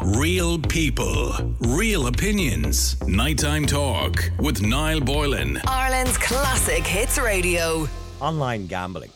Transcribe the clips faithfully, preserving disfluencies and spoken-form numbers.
Real people, real opinions. Nighttime Talk with Niall Boylan. Ireland's classic hits radio. Online gambling.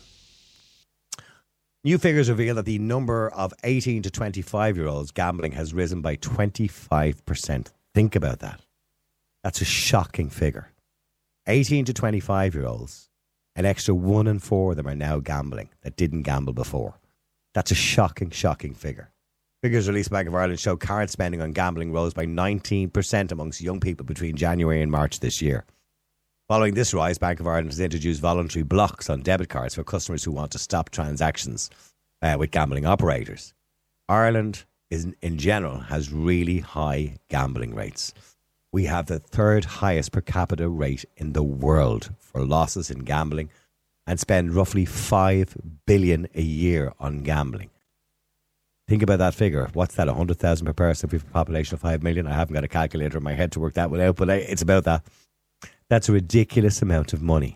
New figures reveal that the number of eighteen to twenty-five year olds gambling has risen by twenty-five percent. Think about that. That's a shocking figure. eighteen to twenty-five year olds, an extra one in four of them are now gambling that didn't gamble before. That's a shocking, shocking figure. Figures released by Bank of Ireland show card spending on gambling rose by nineteen percent amongst young people between January and March this year. Following this rise, Bank of Ireland has introduced voluntary blocks on debit cards for customers who want to stop transactions uh, with gambling operators. Ireland, is, in general, has really high gambling rates. We have the third highest per capita rate in the world for losses in gambling and spend roughly five billion dollars a year on gambling. Think about that figure. What's that, one hundred thousand per person for a population of five million? I haven't got a calculator in my head to work that one out, but it's about that. That's a ridiculous amount of money.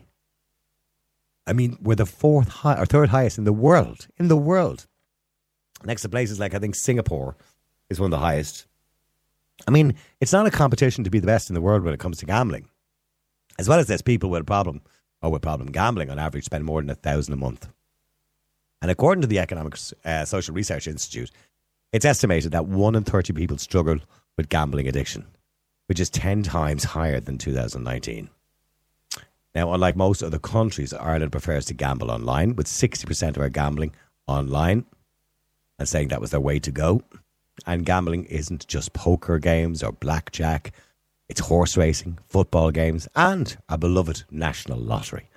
I mean, we're the fourth high, or third highest in the world. In the world. Next to places like, I think, Singapore is one of the highest. I mean, it's not a competition to be the best in the world when it comes to gambling. As well as this, people with a problem, or with problem gambling, on average, spend more than a thousand a month. And according to the Economic uh, Social Research Institute, it's estimated that one in thirty people struggle with gambling addiction, which is ten times higher than two thousand nineteen. Now, unlike most other countries, Ireland prefers to gamble online, with sixty percent of our gambling online, and saying that was their way to go. And gambling isn't just poker games or blackjack. It's horse racing, football games, and a beloved national lottery.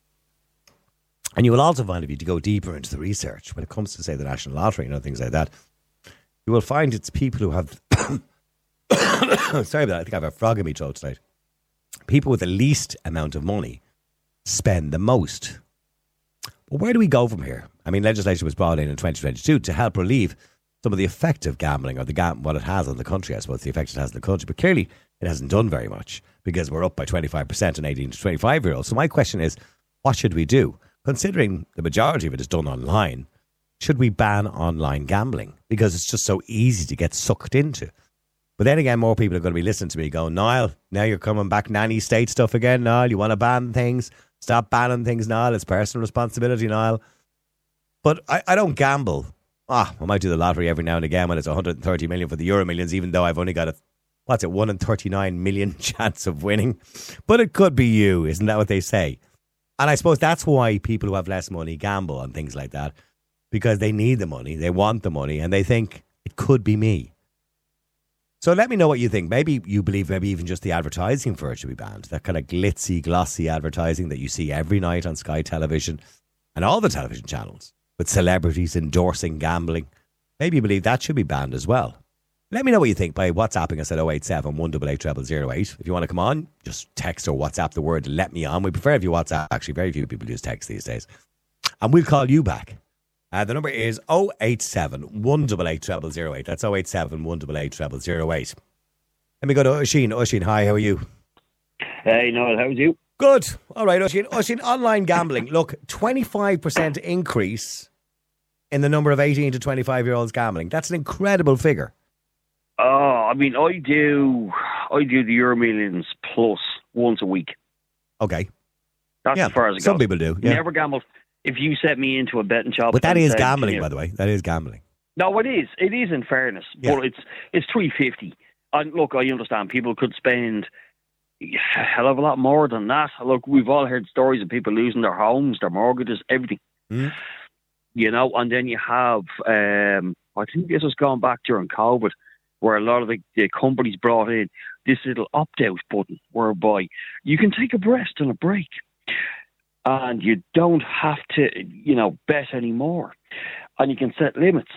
And you will also find, if you go deeper into the research, when it comes to, say, the national lottery and other things like that, you will find it's people who have... Sorry about that, I think I have a frog in my throat tonight. People with the least amount of money spend the most. But where do we go from here? I mean, legislation was brought in in twenty twenty-two to help relieve some of the effect of gambling, or the gam- what it has on the country, I suppose, the effect it has on the country. But clearly, it hasn't done very much, because we're up by twenty-five percent on eighteen to twenty-five year olds. So my question is, what should we do? Considering the majority of it is done online, should we ban online gambling? Because it's just so easy to get sucked into. But then again, more people are going to be listening to me going, Niall, now you're coming back nanny state stuff again, Niall. You want to ban things? Stop banning things, Niall. It's personal responsibility, Niall. But I, I don't gamble. Ah, I might do the lottery every now and again when it's one hundred thirty million for the Euro Millions, even though I've only got a, what's it, one in thirty-nine million chance of winning. But it could be you, isn't that what they say? And I suppose that's why people who have less money gamble on things like that, because they need the money, they want the money, and they think it could be me. So let me know what you think. Maybe you believe maybe even just the advertising for it should be banned. That kind of glitzy, glossy advertising that you see every night on Sky Television and all the television channels with celebrities endorsing gambling. Maybe you believe that should be banned as well. Let me know what you think by WhatsApping us at oh eight seven, one eight eight, zero zero zero eight. If you want to come on, just text or WhatsApp the word "let me on." We prefer if you WhatsApp. Actually, very few people use text these days. And we'll call you back. Uh, the number is oh eight seven, one eight eight, zero zero zero eight. That's oh eight seven, one eight eight, zero zero zero eight. Let me go to Oisín. Oisín, hi, how are you? Hey, Noel, how's you? Good. All right, Oisín. Oisín, online gambling. Look, twenty-five percent increase in the number of eighteen to twenty-five year olds gambling. That's an incredible figure. Oh, I mean, I do I do the Euro Millions plus once a week. Okay. That's yeah, as far as it goes. Some people do. Yeah. Never gamble. If you set me into a betting shop... But that is said, gambling, you know, by the way. That is gambling. No, it is. It is, in fairness. Yeah. But it's it's three fifty. And look, I understand people could spend a hell of a lot more than that. Look, we've all heard stories of people losing their homes, their mortgages, everything. Mm. You know, and then you have... Um, I think this was going back during COVID, where a lot of the, the companies brought in this little opt-out button whereby you can take a rest and a break and you don't have to, you know, bet anymore, and you can set limits.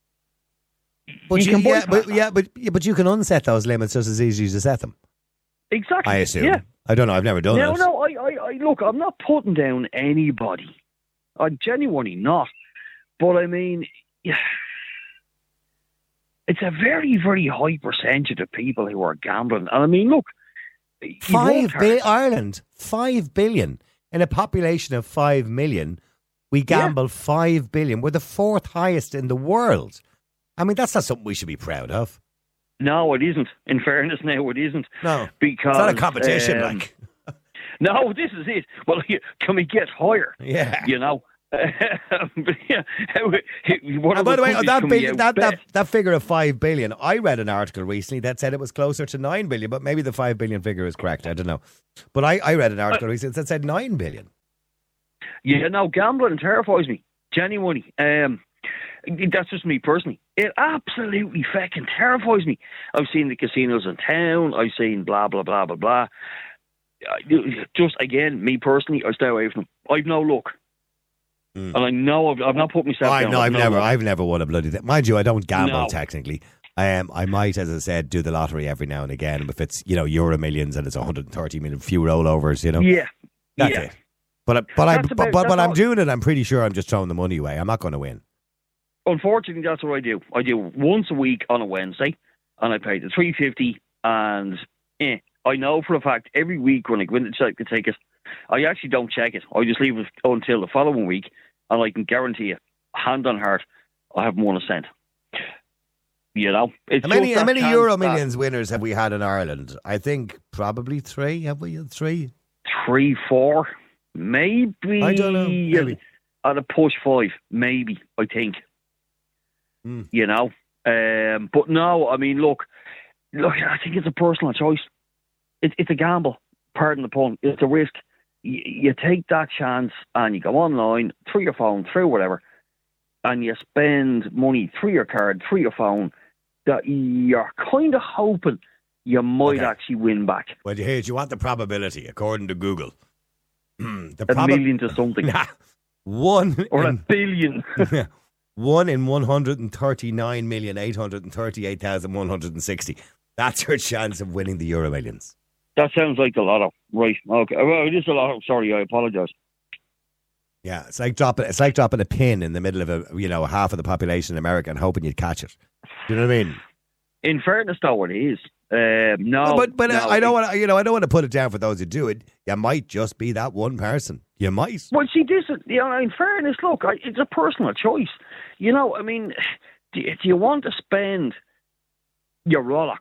But you you, can yeah, but, yeah, but yeah, but you can unset those limits just as easy as you set them. Exactly. I assume. Yeah. I don't know. I've never done no, it. No, no. I, I, I, look, I'm not putting down anybody. I'm genuinely not. But I mean, yeah. It's a very, very high percentage of people who are gambling. And I mean, look, five billion Ireland, five billion in a population of five million. We gamble yeah. five billion. We're the fourth highest in the world. I mean, that's not something we should be proud of. No, it isn't. In fairness, now it isn't. No, because it's not a competition. um, like, no, this is it. Well, can we get higher? yeah. You know. But yeah, what And by the way, countries that, can big, we that, that outbet? that figure of five billion, I read an article recently that said it was closer to nine billion, but maybe the five billion figure is correct. I don't know. But I, I read an article recently that said nine billion. Yeah, no, gambling terrifies me. Genuinely. Um, that's just me personally. It absolutely fucking terrifies me. I've seen the casinos in town. I've seen blah, blah, blah, blah, blah. Uh, Just, again, me personally, I stay away from them. I've no luck. Mm. And I know I've, I've not put myself I down. know, I've no never, luck. I've never won a bloody thing. Mind you, I don't gamble No. technically. Um, I might, as I said, do the lottery every now and again. If it's, you know, Euro Millions and it's one hundred thirty million, few rollovers, you know. Yeah. That's yeah. it. But, I- but, I, That's but, about- but, that's but I'm all. doing it, I'm pretty sure I'm just throwing the money away. I'm not going to win. Unfortunately, that's what I do. I do once a week on a Wednesday, and I pay the three fifty. And eh, I know for a fact every week when I go in to check the ticket, I actually don't check it. I just leave it until the following week, and I can guarantee you, hand on heart, I haven't won a cent. You know, it's How many, just how that many chance Euro that Millions winners have we had in Ireland? I think probably three. Have we had three? Three, four, maybe. I don't know. Maybe. At a push five, maybe. I think. Mm. You know, um, but no. I mean, look, look. I think it's a personal choice. It, it's a gamble. Pardon the pun. It's a risk. You, you take that chance and you go online through your phone, through whatever, and you spend money through your card, through your phone, that you're kind of hoping you might Okay. actually win back. Well, here, do you want the probability, according to Google? the A proba- million to something. Nah, one Or a in, billion. one in one hundred thirty-nine million eight hundred thirty-eight thousand one hundred sixty. That's your chance of winning the Euro Millions. That sounds like the lotto. Right. Okay. Well, it is a lotto. Sorry, I apologise. Yeah, it's like dropping it's like dropping a pin in the middle of a you know half of the population in America and hoping you'd catch it. Do you know what I mean? In fairness, though, it is. Um, no, Well, but but no, I don't it- want to you know I don't want to put it down for those who do it. You might just be that one person. You might. Well, see, this is, you know, in fairness, look, I, it's a personal choice. You know, I mean, do, you- do you want to spend your Rolex,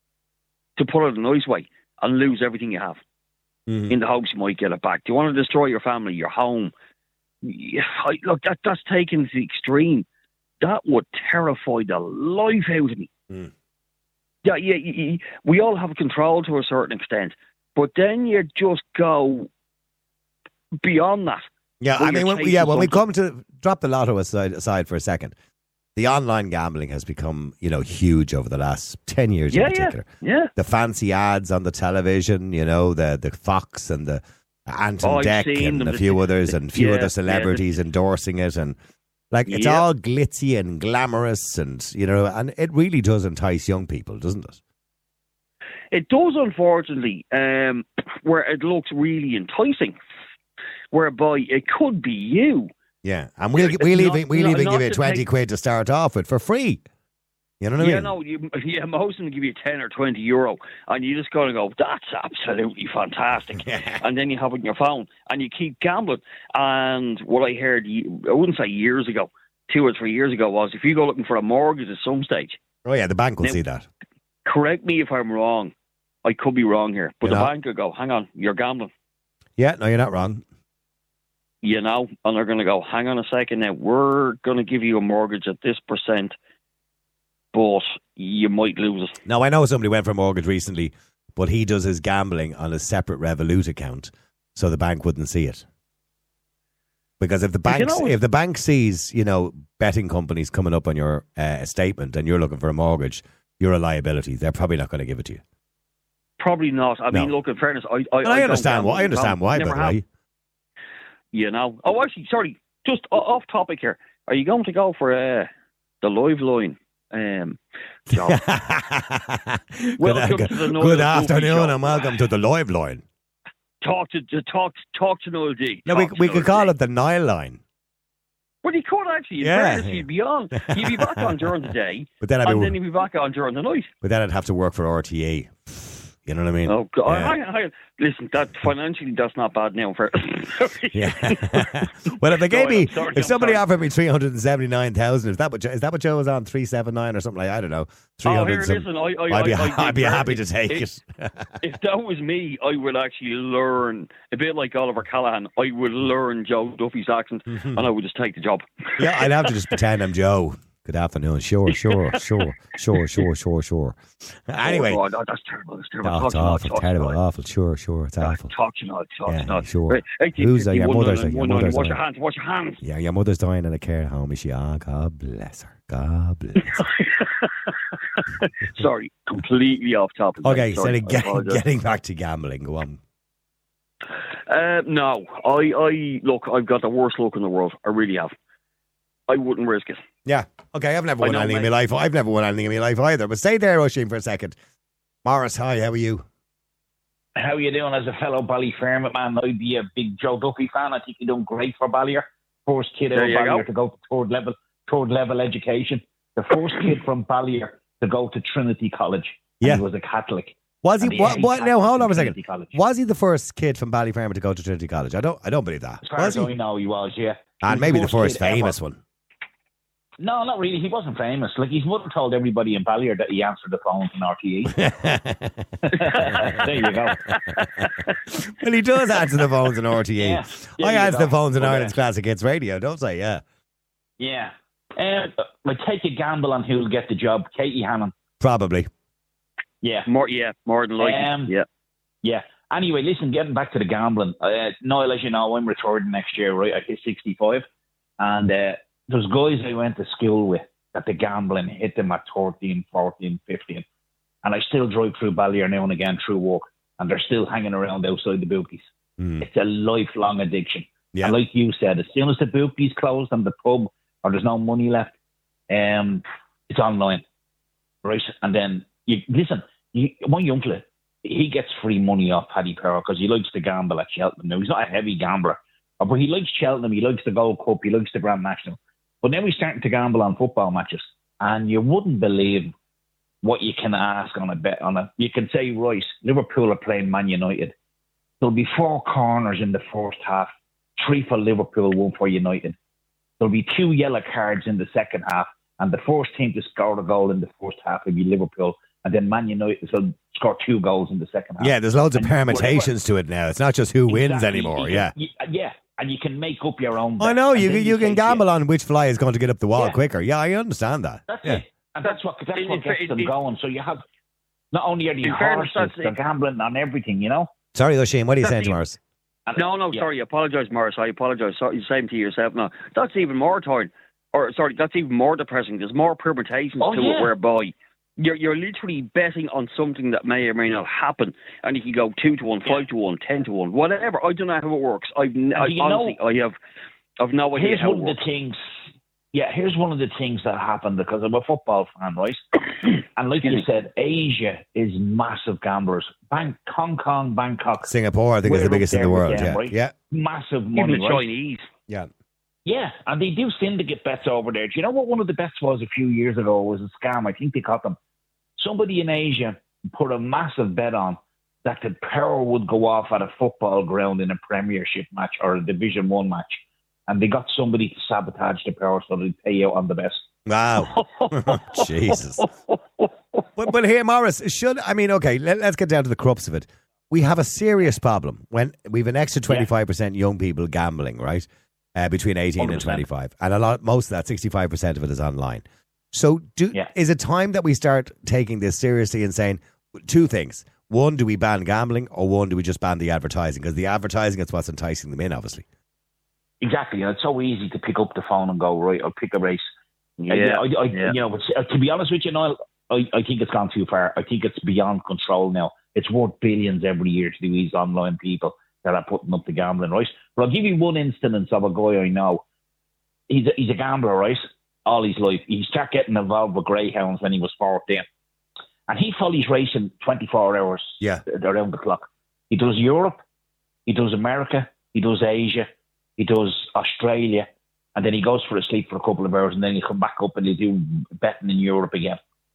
to put it a nice way, and lose everything you have Mhm. in the hopes you might get it back? Do you want to destroy your family, your home? Yeah, I, look, that that's taken to the extreme. That would terrify the life out of me. Mm. Yeah, yeah, y- y- we all have control to a certain extent, but then you just go beyond that. Yeah, Well, I mean, you're when, yeah, chasing when we something. come to drop the lotto aside, aside for a second, the online gambling has become, you know, huge over the last ten years Yeah, in particular. yeah, yeah. The fancy ads on the television, you know, the the Fox and the Anton Oh, I've Deck seen and them. a few others and a few Yeah, other yeah, celebrities endorsing it, and like it's Yeah. all glitzy and glamorous, and you know, and it really does entice young people, doesn't it? It does, unfortunately, um, where it looks really enticing, whereby it could be you. Yeah, and we'll Yeah, we'll not- even we'll not- even not give you to twenty take- quid to start off with for free. You know what I yeah, mean? no, you, yeah, most of them give you ten or twenty euro, and you just got to go, that's absolutely fantastic. Yeah. And then you have it on your phone, and you keep gambling. And what I heard, ye- I wouldn't say years ago, two or three years ago, was if you go looking for a mortgage at some stage, Oh yeah, the bank will Now- see that. correct me if I'm wrong, I could be wrong here, but You're the not. bank will go, hang on, you're gambling. Yeah, no, you're not wrong. You know, and they're going to go, hang on a second now, we're going to give you a mortgage at this percent, but you might lose it. Now, I know somebody went for a mortgage recently, but he does his gambling on a separate Revolut account, so the bank wouldn't see it. Because if the But you bank know- if the bank sees, you know, betting companies coming up on your uh, statement and you're looking for a mortgage, you're a liability. They're probably not going to give it to you. Probably not. I mean, No. look, in fairness, I I, And I, don't understand gamble. why. I understand why, by Never the have. way. You know. Oh, actually, sorry, just o- off topic here. Are you going to go for uh, the live line? Um, job? good Welcome good- to the Noel good Duffy afternoon Show. and welcome to the live line. talk to, to talk talk to Noel D. No, we, Talk to we Noel could call D. it the Nile line. Well, you could actually. In Yeah. fairness, you'd be on. You'd be back on during the day, But then I'd and be, then you'd be back on during the night. but then I'd have to work for R T A. You know what I mean? Oh, God. Yeah. I, I, listen, that financially, that's not bad now. For Yeah. Well, if they gave No, me, I'm sorry, if I'm somebody sorry. offered me three hundred and seventy nine thousand, is that what is that what Joe was on three seven nine or something like? I don't know. Three Oh, hundred. here, listen, I, I, I'd be, I, I, I'd be I, happy to take if, it. if that was me, I would actually learn a bit like Oliver Callahan. I would learn Joe Duffy's accent, and I would just take the job. Yeah, I'd have to just pretend I'm Joe. Good afternoon. Sure, sure, sure, sure, sure, sure, sure. Anyway, oh, God, that's terrible. That's terrible. oh, it's Talk to awful, not, talk terrible, to not. awful. Sure, sure, it's awful. Talk to not, talk Yeah, to not. sure. Right. Hey, Who's that? Your one mother's on, like, your one on, mother's Wash like- your hands, wash your hands. Yeah, your mother's dying in a care home. Is she? Ah, God bless her. God bless her. Sorry, completely off topic. Okay, so Sorry, then I get, apologise. getting back to gambling, go on. Uh, no, I, I look. I've got the worst luck in the world. I really have. I wouldn't risk it. Yeah, okay, I've never I won know, anything in my mate. life. I've never won anything in my life either. But stay there, Oisin, for a second. Morris, hi, how are you? How you doing as a fellow Ballyfermot man? I'd be a big Joe Duffy fan. I think you're doing great for Ballier. First kid out There of you Ballier go. to go to third level, third level education. The first kid from Ballier to go to Trinity College. And Yeah. he was a Catholic. Was And he? the What? only what now, Catholic hold on in a second. Trinity College. Was he the first kid from Ballyfermot to go to Trinity College? I don't. I don't believe that. As far Was as he? I know, he was, yeah. And He was maybe the first kid ever. famous one. No, not really. He wasn't famous. Like, his mother told everybody in Ballier that he answered the phone in R T E. There you go. Well, he does answer the phones in R T E. Yeah. There I you answer go. the phones in Okay. Ireland's Classic Hits Radio, don't I? Yeah, Yeah. Um, like, take a gamble on who'll get the job. Katie Hannon. probably. Yeah. More, yeah, more than likely. Um, yeah. Yeah. Anyway, listen, getting back to the gambling. Uh, Niall, as you know, I'm retired next year, right? I hit sixty-five. And uh, there's guys I went to school with that the gambling hit them at thirteen, fourteen, fifteen. And I still drive through Ballier now and again through work. And they're still hanging around outside the bookies. Mm. It's a lifelong addiction. Yeah. And like you said, as soon as the bookies closed and the pub or there's no money left, um, it's online. Right? And then, you listen, you, one young fella, he gets free money off Paddy Power because he likes to gamble at Cheltenham. Now, he's not a heavy gambler, but he likes Cheltenham, he likes the Gold Cup, he likes the Grand National. But now he's starting to gamble on football matches. And you wouldn't believe what you can ask on a bet on it. You can say, right, Liverpool are playing Man United. There'll be four corners in the first half, three for Liverpool, one for United. There'll be two yellow cards in the second half, and the first team to score the goal in the first half will be Liverpool, and then Man United will score two goals in the second half. Yeah, there's loads of And permutations to it now. It's not just who wins Exactly. anymore. You Yeah. can- you- yeah, and you can make up your own. I bet. know And you then you can say, gamble yeah, on which fly is going to get up the wall Yeah. quicker. Yeah, I understand that. That's yeah. it, and that's what that's In- what in- gets in- them in- going. So you have not only are they In fairness, horses, that's- they're gambling on everything. You know. Sorry, Oisin, what are you That's saying to even- Morris? And- No, no, yeah. sorry. I apologise, Morris. I apologise. Sorry, same to yourself. No, that's even more tiring. Or, sorry, that's even more depressing. There's more permutations Oh, to yeah. it whereby you're you're literally betting on something that may or may not happen. And you can go two to one, five to one, ten to one, whatever. I don't know how it works. I've n- I, do you honestly, I have I've no idea Here's how it one of works. the things. Yeah, here's one of the things that happened because I'm a football fan, right? And like you said, Asia is massive gamblers. Bang, Hong Kong, Bangkok, Singapore, I think, is We're the up biggest in there the with world. them, Yeah. right? Yeah. massive Even money, the right? Chinese. Yeah. Yeah, and they do syndicate bets over there. Do you know what one of the bets was a few years ago? It was a scam. I think they caught them. Somebody in Asia put a massive bet on that the power would go off at a football ground in a Premiership match or a Division One match, and they got somebody to sabotage the power so they'd pay out on the best. Wow. Jesus. But, but here, Morris, should, I mean, okay, let, let's get down to the crux of it. We have a serious problem when we have an extra twenty-five percent young people gambling, right? Uh, between eighteen one hundred percent. and twenty-five. And a lot, most of that, sixty-five percent of it is online. So do, Yeah. is it time that we start taking this seriously and saying two things? One, do we ban gambling, or one, do we just ban the advertising? Because the advertising is what's enticing them in, obviously. Exactly, and it's so easy to pick up the phone and go, right, I'll pick a race. Yeah, I, I, yeah. You know, but uh, to be honest with you, Niall, I, I think it's gone too far. I think it's beyond control now. It's worth billions every year to these online people that are putting up the gambling, right? But I'll give you one instance of a guy I know. He's a, he's a gambler, right? All his life. He started getting involved with greyhounds when he was fourteen. And he follows racing twenty-four hours Yeah. around the clock. He does Europe, he does America, he does Asia, he does Australia, and then he goes for a sleep for a couple of hours, and then he'll come back up and he'll do betting in Europe again.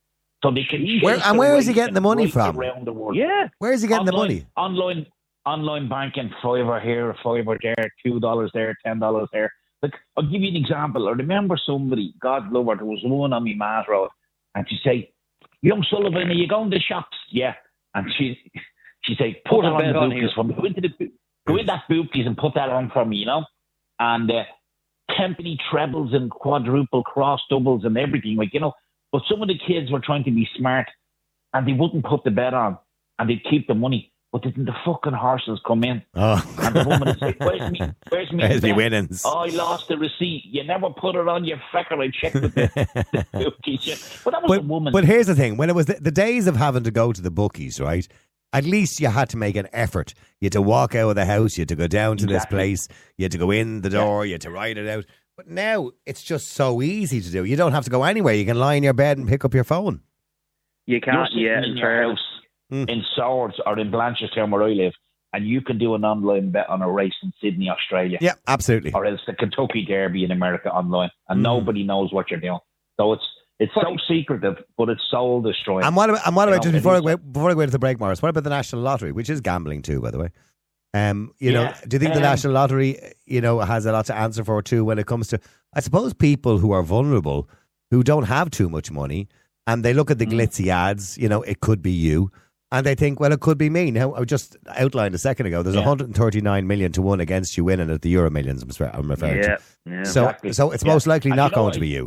So they can Where, and where is he getting the money right from? Around the world. Yeah. Where is he getting online, the money? Online, online banking, fiver here, fiver there, two dollars there, ten dollars there. Look, I'll give you an example. I remember somebody, God love her, there was one on me Mass Road, and she say, "Young Sullivan, are you going to the shops?" Yeah, and she she say, "Put, put it on the on bookies for me. Go into the go in that bookies and put that on for me," you know. And uh, tenpenny trebles and quadruple cross doubles and everything, like you know. But some of the kids were trying to be smart, and they wouldn't put the bet on, and they'd keep the money. But didn't the fucking horses come in? Oh. And the woman would say, "Where's me? Where's me? Where's me winnings? Oh, I lost the receipt. You never put it on your fecker. I checked with the, the bookies." But that was but, a woman. But here's the thing: when it was the, the days of having to go to the bookies, right? At least you had to make an effort. You had to walk out of the house. You had to go down to Exactly. this place. You had to go in the door. Yeah. You had to write it out. But now it's just so easy to do. You don't have to go anywhere. You can lie in your bed and pick up your phone. You can't, You're yeah, sitting in in your fairness. house Mm. in Swords or in Blanchardstown where I live, and you can do an online bet on a race in Sydney, Australia. Yeah, absolutely. Or else the Kentucky Derby in America online, and Mm. nobody knows what you're doing. So it's it's so secretive, but it's soul destroying. And what about, and what You about know, just before I, it go, is- before I go into the break, Morris, what about the National Lottery, which is gambling too, by the way? Um, you know, Yeah. do you think the Um, National Lottery, you know, has a lot to answer for too when it comes to, I suppose, people who are vulnerable, who don't have too much money, and they look at the Mm. glitzy ads, you know, it could be you, and they think, well, it could be me. Now, I just outlined a second ago, there's Yeah. one hundred thirty-nine million to one against you winning at the Euro Millions, I'm sre- I'm referring Yeah, to. yeah. So, Exactly. so it's Yeah. most likely And not you know going what? to be you.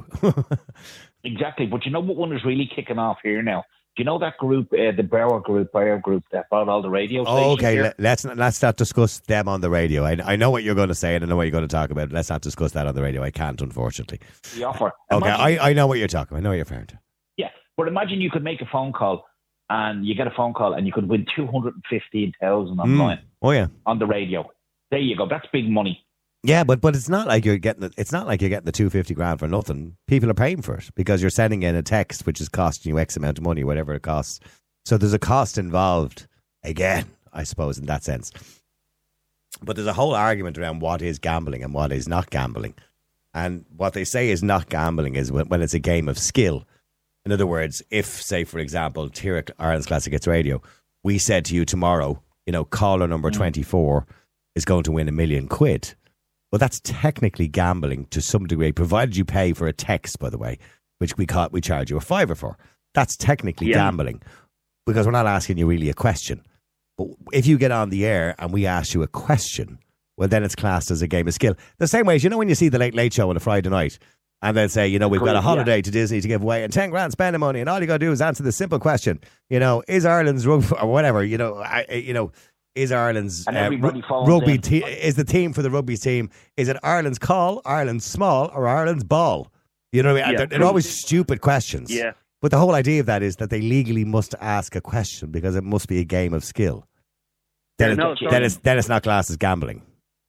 Exactly, but you know what one is really kicking off here now? Do you know that group, uh, the Bauer Group, Bauer Group, that bought all the radio stations Oh, okay, here? let, let's not, let's not discuss them on the radio. I, I know what you're going to say and I know what you're going to talk about. Let's not discuss that on the radio. I can't, unfortunately. The offer. Okay, Imagine- I, I know what you're talking about. I know what you're referring to. Yeah, but imagine you could make a phone call and you get a phone call and you could win two hundred fifteen thousand online Mm. Oh yeah, on the radio. There you go. That's big money. yeah, but but it's not like you're getting the, it's not like you're getting the two fifty grand for nothing. People are paying for it because you're sending in a text which is costing you X amount of money, whatever it costs. So there's a cost involved again, I suppose, in that sense. But there's a whole argument around what is gambling and what is not gambling. And what they say is not gambling is when, when it's a game of skill. In other words, if, say, for example, here at Ireland's Classic Hits Radio, we said to you tomorrow, you know, caller number twenty-four is going to win a million quid. Well, that's technically gambling to some degree, provided you pay for a text, by the way, which we call, we charge you a fiver for. That's technically Yeah. gambling because we're not asking you really a question. But if you get on the air and we ask you a question, well, then it's classed as a game of skill. The same way as, you know, when you see the Late Late Show on a Friday night and they'll say, you know, we've got a Agreed, holiday yeah. to Disney to give away and ten grand spending money and all you got to do is answer the simple question, you know, is Ireland's rugby, or whatever, you know, I, you know, is Ireland's And uh, everybody ru- phones rugby in. team, is the team for the rugby team, is it Ireland's call, Ireland's small or Ireland's ball? You know what I mean? Yeah. They're, they're always stupid questions. Yeah. But the whole idea of that is that they legally must ask a question because it must be a game of skill. Then, Yeah, it- no, it's then, not- it's, then it's not classed as gambling.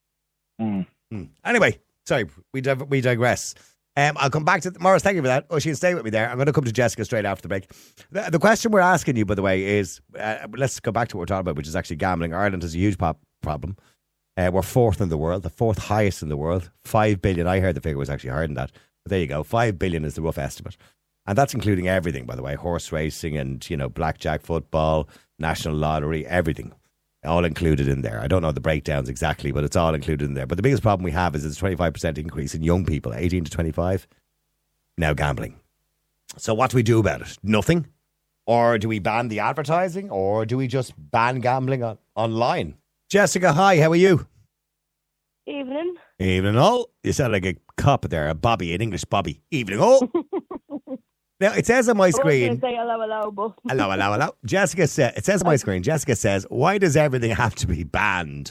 Mm. Hmm. Anyway, sorry, we div- we digress. Um, I'll come back to Morris. Thank you for that. Oh, she'll stay with me there. I'm going to come to Jessica straight after the break. The, the question we're asking you, by the way, is uh, let's go back to what we're talking about, which is actually gambling. Ireland has a huge pop problem. Uh, we're fourth in the world, the fourth highest in the world. Five billion. I heard the figure was actually higher than that. But there you go. Five billion is the rough estimate, and that's including everything, by the way: horse racing and you know blackjack, football, national lottery, everything. All included in there. I don't know the breakdowns exactly, but it's all included in there. But the biggest problem we have is it's a twenty-five percent increase in young people, eighteen to twenty-five, now gambling. So what do we do about it? Nothing? Or do we ban the advertising? Or do we just ban gambling on, online? Jessica, hi, how are you? Evening. Evening all. You sound like a cop there, a Bobby, an English Bobby. Evening all. Now, it says on my I was screen... going to say hello, hello, but Hello, hello, hello. Jessica says, it says on my screen, Jessica says, why does everything have to be banned?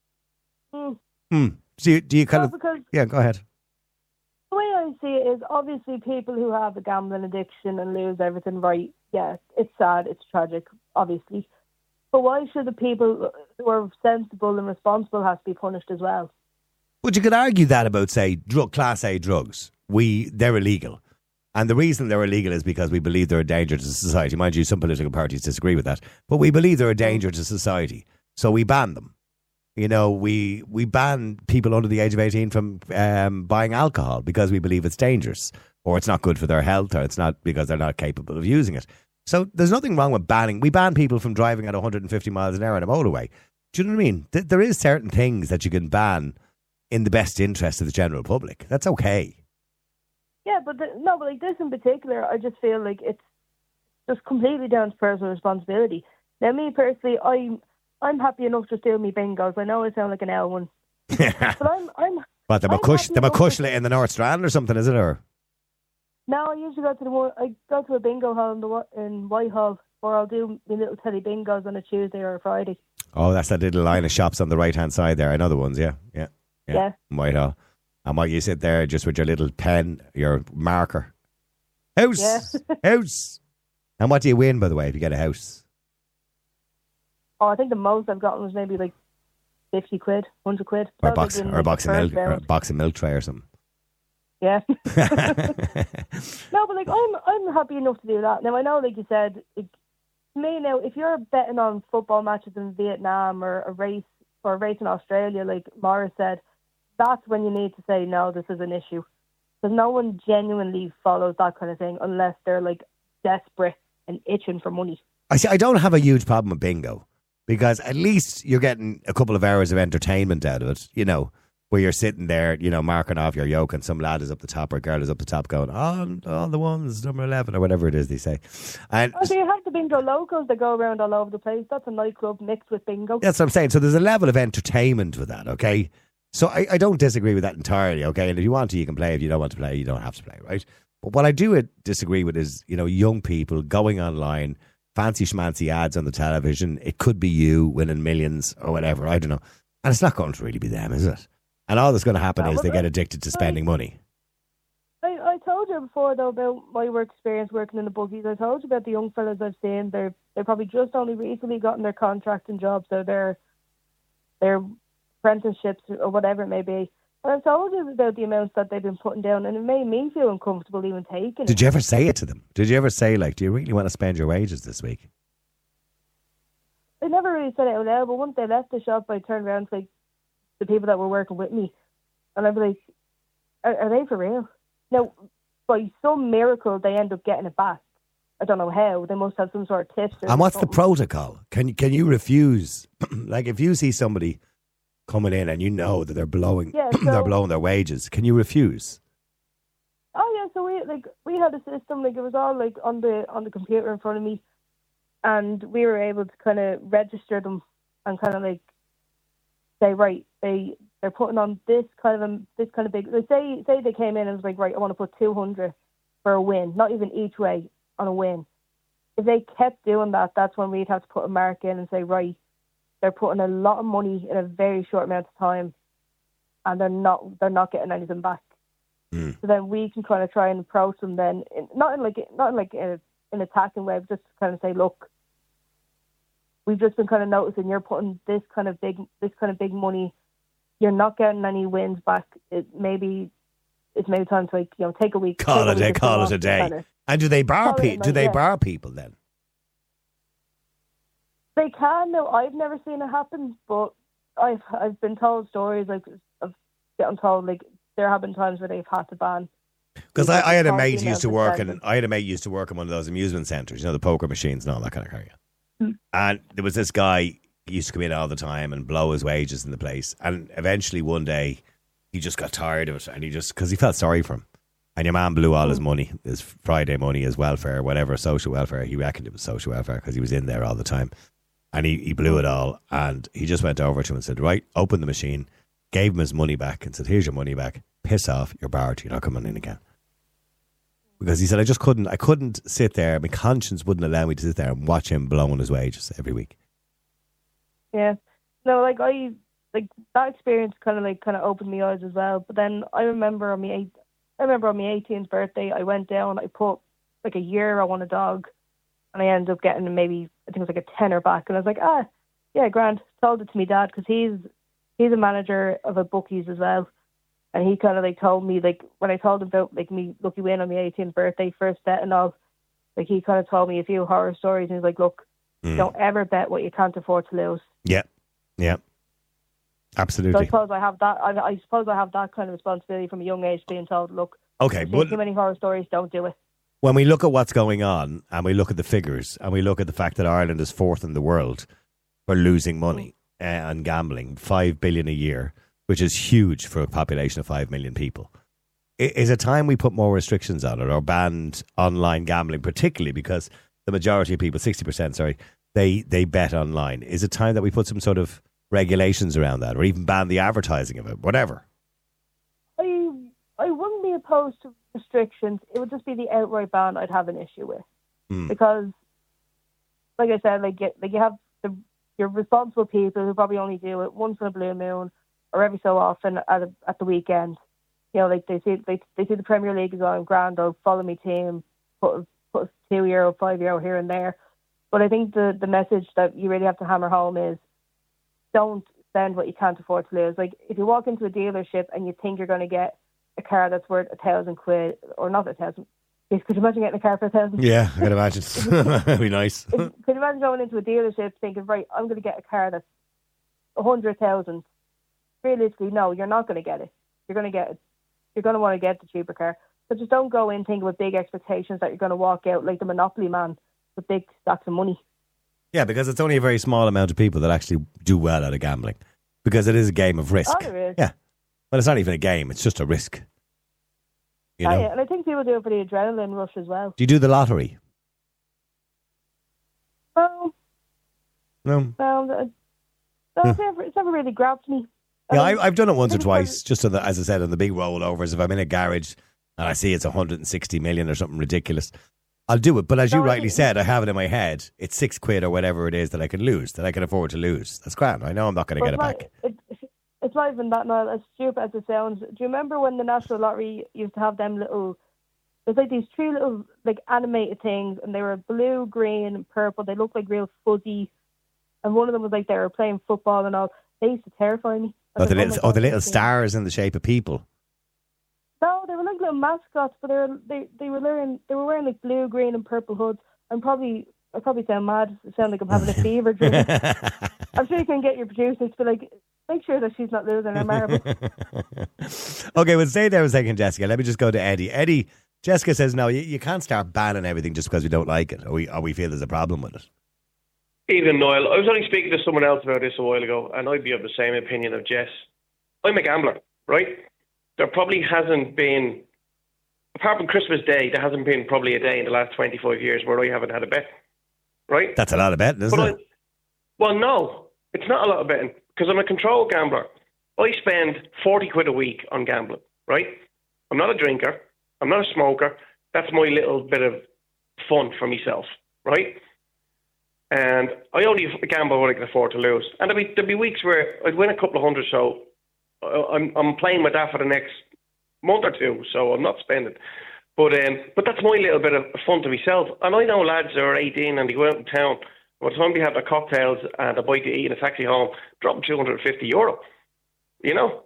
Hmm. Hmm. Do you, do you kind Well, of, because yeah, go ahead. the way I see it is obviously people who have a gambling addiction and lose everything, right? Yeah, it's sad, it's tragic, obviously. But why should the people who are sensible and responsible have to be punished as well? But you could argue that about, say, drug, Class A drugs. We, they're illegal. And the reason they're illegal is because we believe they're a danger to society. Mind you, some political parties disagree with that. But we believe they're a danger to society. So we ban them. You know, we we ban people under the age of eighteen from um, buying alcohol because we believe it's dangerous. or it's not good for their health, or it's not because they're not capable of using it. So there's nothing wrong with banning. We ban people from driving at one hundred fifty miles an hour on a motorway. Do you know what I mean? Th- there is certain things that you can ban in the best interest of the general public. That's okay. Yeah, but the, no, but like this in particular, I just feel like it's just completely down to personal responsibility. Now, me personally, I'm I'm happy enough just doing me bingos. I know I sound like an L one, but I'm I'm. What, the I'm McCush, the happy enough McCushlet in the North Strand or something, is it? Or No, I usually go to the one. I go to a bingo hall in the Wa- in Whitehall, or I'll do my little teddy bingos on a Tuesday or a Friday. oh, that's that little line of shops on the right hand side there. I know the ones. Yeah, yeah, yeah. Yeah. In Whitehall. And what you sit there just with your little pen, your marker. House, Yeah. house. And what do you win, by the way, if you get a house? Oh, I think the most I've gotten was maybe like fifty quid, hundred quid. Or a That box, was in, or a like, box the of first milk, or a round. box of milk tray or something. Yeah. No, but like I'm I'm happy enough to do that. Now I know, like you said, like, me now, if you're betting on football matches in Vietnam or a race or a race in Australia, like Morris said, that's when you need to say no, this is an issue, because no one genuinely follows that kind of thing unless they're like desperate and itching for money. I see. I don't have a huge problem with bingo because at least you're getting a couple of hours of entertainment out of it. You know, where you're sitting there, you know, marking off your yoke, and some lad is up the top or girl is up the top going, "On oh, all the ones, number eleven," or whatever it is they say. And Oh, so you have the bingo locals that go around all over the place. That's a nightclub mixed with bingo. that's what I'm saying. So there's a level of entertainment with that, okay? So I, I don't disagree with that entirely, okay? And if you want to, you can play. If you don't want to play, you don't have to play, right? But what I do disagree with is, you know, young people going online, fancy schmancy ads on the television. It could be you winning millions or whatever, I don't know. And it's not going to really be them, is it? And all that's going to happen No, is but they that- get addicted to spending money. I, I told you before, though, about my work experience working in the bookies. I told you about the young fellas I've seen. They're they're probably just only recently gotten their contract and jobs, so their their apprenticeships or whatever it may be. And I've told you about the amounts that they've been putting down, and it made me feel uncomfortable even taking Did it. you ever say it to them? Did you ever say, like, do you really want to spend your wages this week? I never really said it out loud, but once they left the shop, I turned around to like the people that were working with me, and I'd be like, are, are they for real? Now, by some miracle, they end up getting it back. I don't know how. They must have some sort of tips. Or And what's the something. protocol? Can you can you refuse? Like if you see somebody coming in and you know that they're blowing Yeah, they're so- blowing their wages, can you refuse? Oh yeah, so we like we had a system, like it was all like on the on the computer in front of me, and we were able to kind of register them and kind of like say, right, they they're putting on this kind of a, this kind of big. Like say say they came in and was like, right, I want to put two hundred for a win, not even each way on a win. If they kept doing that, that's when we'd have to put a mark in and say, right, they're putting a lot of money in a very short amount of time, and they're not they're not getting anything back. Mm. So then we can kind of try and approach them then, in, not in like not in like a, an attacking way, but just kind of say, look, we've just been kind of noticing you're putting this kind of big this kind of big money, you're not getting any wins back. It maybe it's maybe time to like you know take a week, Call take it a week or call so it a off, day. kind of. And do they bar Call it a pe- do night, they yeah. bar people then? They can. No, I've never seen it happen, but I've I've been told stories like of getting told like there have been times where they've had to ban. Because I, I had a Because mate the who used to amount work of in spending. I had a mate who used to work in one of those amusement centres, you know, the poker machines and all that kind of thing. Hmm. And there was this guy he used to come in all the time and blow his wages in the place. And eventually one day he just got tired of it, and he just because he felt sorry for him. And your man blew all his money, his Friday money, his welfare, whatever, social welfare. He reckoned it was social welfare because he was in there all the time. And he, he blew it all. And he just went over to him and said, right, open the machine, gave him his money back and said, here's your money back. Piss off, you're barred, you're not coming in again. Because he said, I just couldn't, I couldn't sit there. My conscience wouldn't allow me to sit there and watch him blowing his wages every week. Yeah. No, like I like that experience kind of like kind of opened my eyes as well. But then I remember on my eight, I remember on my eighteenth birthday, I went down, I put like a euro on a dog, and I ended up getting maybe I think it was like a tenner back, and I was like, ah, yeah, grand. Told it to my dad because he's he's a manager of a bookies as well, and he kind of like told me like when I told him about like me lucky win on my eighteenth birthday, first bet and all, like he kind of told me a few horror stories, and he's like, look, Mm. don't ever bet what you can't afford to lose. Yeah, yeah, So I absolutely. suppose I have that. I, I suppose I have that kind of responsibility from a young age, being told, "Look, Okay, I've but seen too many horror stories. Don't do it. when we look at what's going on and we look at the figures and we look at the fact that Ireland is fourth in the world for losing money uh, on gambling, five billion a year, which is huge for a population of five million people. I- Is it time we put more restrictions on it or banned online gambling, particularly because the majority of people, sixty percent, sorry, they, they bet online? Is it time that we put some sort of regulations around that or even ban the advertising of it, whatever? I I wouldn't be opposed to restrictions. It would just be the outright ban I'd have an issue with. Mm. Because, like I said, like you, like you have the you're responsible people who probably only do it once in a blue moon or every so often at a, at the weekend. You know, like they see they they see the Premier League is on grand. They'll follow me team, put put a two euro, five euro here and there. But I think the the message that you really have to hammer home is don't spend what you can't afford to lose. Like if you walk into a dealership and you think you're going to get a car that's worth a thousand quid, or not a thousand. Could you imagine getting a car for a thousand? Yeah, I can imagine. That'd be nice. If, could you imagine going into a dealership thinking, right, I'm going to get a car that's a hundred thousand? Realistically, no, you're not going to get it. You're going to get it. You're going to want to get the cheaper car. So just don't go in thinking with big expectations that you're going to walk out like the Monopoly man with big stacks of money. Yeah, because it's only a very small amount of people that actually do well out of gambling. Because it is a game of risk. Oh, there is. Yeah. Well, it's not even a game. It's just a risk. You know? Oh, yeah. And I think people do it for the adrenaline rush as well. Do you do the lottery? No. No. No, no it's, never, it's never really grabbed me. Yeah, Um, I, I've done it once or maybe twice, just on the, as I said, on the big rollovers. If I'm in a garage and I see it's one hundred sixty million or something ridiculous, I'll do it. But as you No, I rightly think- said, I have it in my head. It's six quid or whatever it is that I can lose, that I can afford to lose. That's grand. I know I'm not going to get it But back. It, it's not even that, Niall, as stupid as it sounds. Do you remember when the National Lottery used to have them little, there's like these three little like animated things, and they were blue, green, and purple. They looked like real fuzzy. And one of them was like they were playing football and all. They used to terrify me. I Oh, was the like, little, my oh, the God, little these things. stars in the shape of people. No, they were like little mascots, but they were they, they were wearing they were wearing like blue, green, and purple hoods. I'm probably I probably sound mad. I sound like I'm having a fever dream. I'm sure you can get your producers to be like, make sure that she's not losing her marbles. Okay, well, stay there a second, Jessica. Let me just go to Eddie. Eddie, Jessica says, no, you, you can't start banning everything just because we don't like it or we, or we feel there's a problem with it. Even Niall, I was only speaking to someone else about this a while ago, and I'd be of the same opinion of Jess. I'm a gambler, right? There probably hasn't been, apart from Christmas Day, there hasn't been probably a day in the last twenty-five years where I haven't had a bet, right? That's a lot of betting, isn't But it? I, well, no, it's not a lot of betting because I'm a controlled gambler. I spend forty quid a week on gambling, right? I'm not a drinker. I'm not a smoker. That's my little bit of fun for myself, right? And I only gamble what I can afford to lose. And there'll be, there'll be weeks where I'd win a couple of hundred, so I'm I'm playing with that for the next month or two, so I'm not spending. But um, but that's my little bit of fun to myself. And I know lads that are eighteen and they go out in town. By the time they have their cocktails and a bite to eat and a taxi home, drop two hundred fifty euro. You know?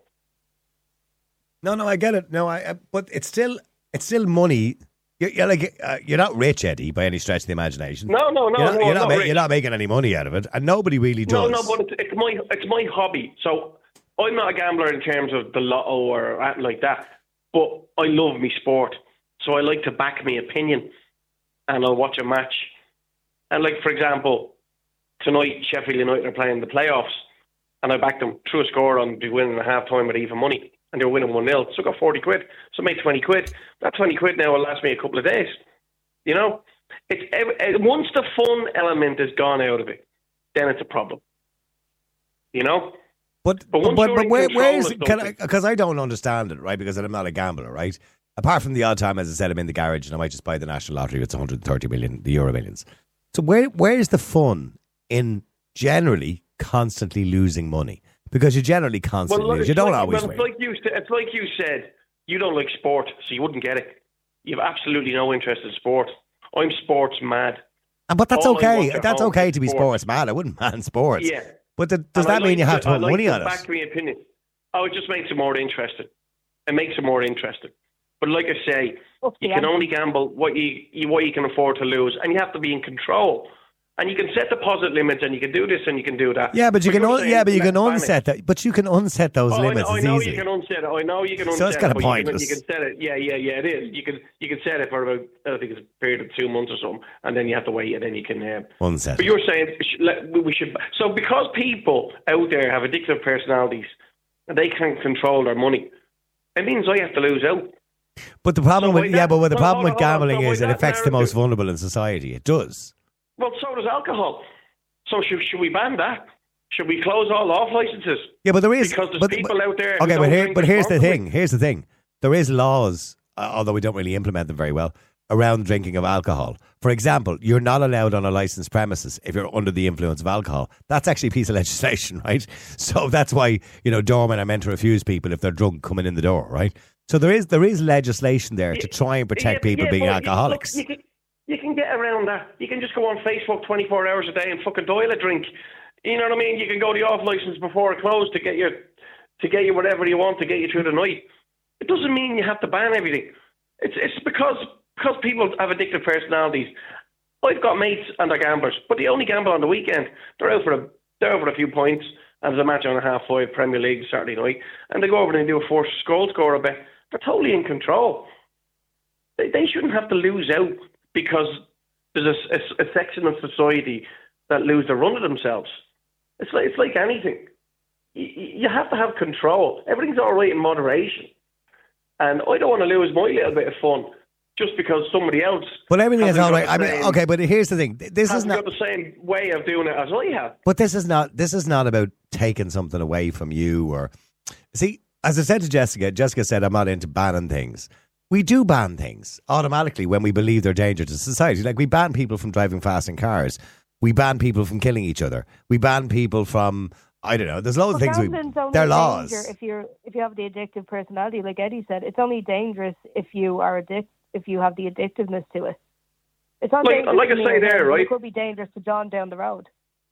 No, no, I get it. No, I, I but it's still it's still money. You're, you're like uh, you're not rich, Eddie, by any stretch of the imagination. No, no, no, you're not, no, you're not, not ma- rich. you're not making any money out of it, and nobody really does. No, no, but it's, it's my it's my hobby. So I'm not a gambler in terms of the lotto or anything like that. But I love me sport, so I like to back my opinion, and I'll watch a match. And like for example, tonight Sheffield United are playing the playoffs, and I backed them through a score on the winning at half time with even money, and they were winning one nil. So I got forty quid. So I made twenty quid. That twenty quid now will last me a couple of days. You know, it's once the fun element is gone out of it, then it's a problem. You know. But But but, once but, you're but in where, control where is of it? Can I, something- because I don't understand it, right? Because I'm not a gambler, right? Apart from the odd time, as I said, I'm in the garage and I might just buy the National Lottery. It's one hundred thirty million, the Euro Millions. So where where is the fun in generally constantly losing money? Because you generally constantly look, lose. You it's don't like, always well, win. It's like you. It's like you said. You don't like sport, so you wouldn't get it. You have absolutely no interest in sport. I'm sports mad. And- but that's all I okay. watch at That's home okay is to be sport. sports mad. I wouldn't man sports. Yeah. But the, does And that I mean like you have to I put like money to on back it? my opinion. Oh, it just makes it more interesting. It makes it more interesting. But like I say, Up you the can ante. only gamble what you, you what you can afford to lose, and you have to be in control. And you can set deposit limits, and you can do this, and you can do that. Yeah, but you can, you're un- yeah, but you can ban it. unset that. But you can unset those Oh, limits I as know, I know easily. you can unset it. I know you can unset So it's kind it. of but you can- pointless. You can set it. Yeah, yeah, yeah. It is. You can you can set it for about I think it's a period of two months or something, and then you have to wait, and then you can uh, Unset. But you're saying we should, let- we should. So because people out there have addictive personalities, and they can't control their money, it means I have to lose out. But the problem So with by yeah, that- but what the no, problem hold with on, hold on. gambling So is by it that affects the most narrative- vulnerable in society. It does. Well, so does alcohol. So should should we ban that? Should we close all off licenses? Yeah, but there is Because there's but, people but, out there who Okay, don't but here, drink but here's the responsibly. thing. Here's the thing. There is laws, uh, although we don't really implement them very well, around drinking of alcohol. For example, you're not allowed on a licensed premises if you're under the influence of alcohol. That's actually a piece of legislation, right? So that's why you know doormen are meant to refuse people if they're drunk coming in the door, right? So there is there is legislation there to try and protect Yeah, people yeah, being but alcoholics. Look, you, can, you can get around that. You can just go on Facebook twenty-four hours a day and fucking dial a drink. You know what I mean? You can go to the off license before it closed to get you to get you whatever you want to get you through the night. It doesn't mean you have to ban everything. It's it's because because people have addictive personalities. I've got mates and they're gamblers, but they only gamble on the weekend. They're out for a they're out for a few points, and there's a match on a half five Premier League Saturday night, and they go over and they do a forced goal score a bit. They're totally in control. They, they shouldn't have to lose out because there's a, a, a section of society that lose the run of themselves. It's like it's like anything. You, you have to have control. Everything's all right in moderation, and I don't want to lose my little bit of fun just because somebody else. But everything is hasn't all got right. the I mean, same- okay, but here's the thing. This is hasn't not. got the same way of doing it as I have. But this is not this is not about taking something away from you or see, as I said to Jessica, Jessica said I'm not into banning things. We do ban things automatically when we believe they're dangerous to society. Like we ban people from driving fast in cars. We ban people from killing each other. We ban people from I don't know, there's loads of things we Gambling's only they're a laws. danger if you're if you have the addictive personality, like Eddie said. It's only dangerous if you are addic- if you have the addictiveness to it. It's not Like- dangerous like I to me say or there, him, but right? It could be dangerous to John down the road.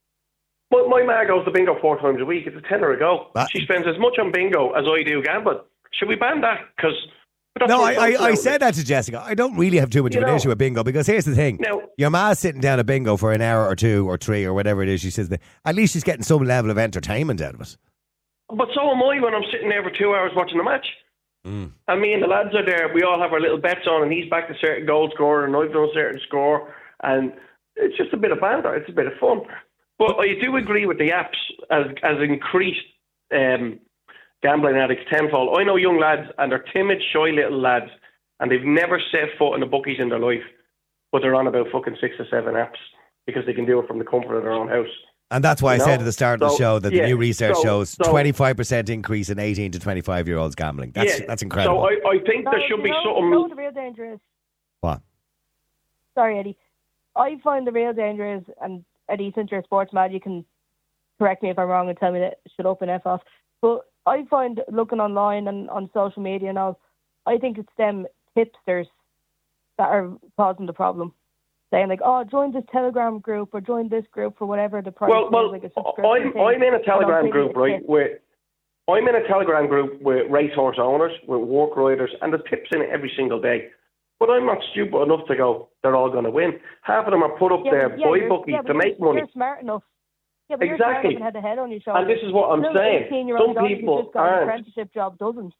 My, my ma goes to bingo four times a week. It's a tenner a go. That- She spends as much on bingo as I do gambling. Should we ban that? Because No, I, I, I said that to Jessica. I don't really have too much You of an know- issue with bingo because here's the thing. Now- Your ma's sitting down at bingo for an hour or two or three or whatever it is. She says that at least she's getting some level of entertainment out of it. But so am I when I'm sitting there for two hours watching the match. Mm. And me and the lads are there. We all have our little bets on, and he's backed a certain goal scorer, and I've done a certain score. And it's just a bit of banter. It's a bit of fun. But I do agree with the apps as as increased um, gambling addicts tenfold. I know young lads, and they're timid, shy little lads, and they've never set foot in the bookies in their life, but they're on about fucking six or seven apps because they can do it from the comfort of their own house. And that's why You I know? said at the start of the So, show that yeah, the new research so- shows so- twenty-five percent increase in eighteen to twenty-five year olds gambling. That's yeah, that's incredible. So I, I think No, there should you be know, something. You know what the real danger is? What? Sorry, Eddie. I find the real danger is, and Eddie, since you're a sports man, you can correct me if I'm wrong and tell me that shut up and F off. But I find looking online and on social media and all, I think it's them tipsters that are causing the problem. Saying like, oh, join this Telegram group or join this group for whatever the price Well, is, well, like a subscription I'm thing. I'm in a I don't Telegram think group, it's right? tips. Where I'm in a Telegram group with racehorse owners, with work riders, and there's tips in it every single day. But I'm not stupid enough to go, they're all going to win. Half of them are put up Yeah, there but- yeah, by you're- bookies yeah, but to you're- make money. You're smart enough. Yeah, but Exactly. you're smart enough and had the head on your shoulders. And this is what I'm Little saying. eighteen-year-old Some Johnny who people just got an aren't. apprenticeship job doesn't.